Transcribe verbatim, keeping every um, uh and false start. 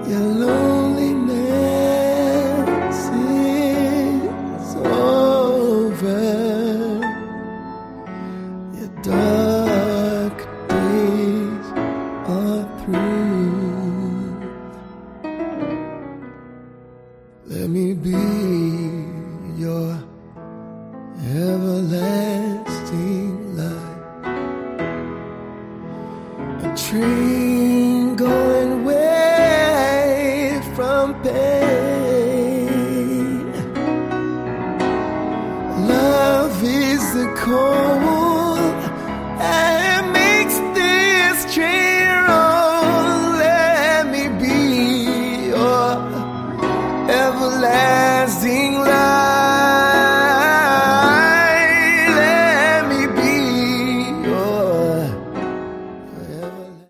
Your loneliness is over. Your dark days are through. Let me be your everlasting light, a tree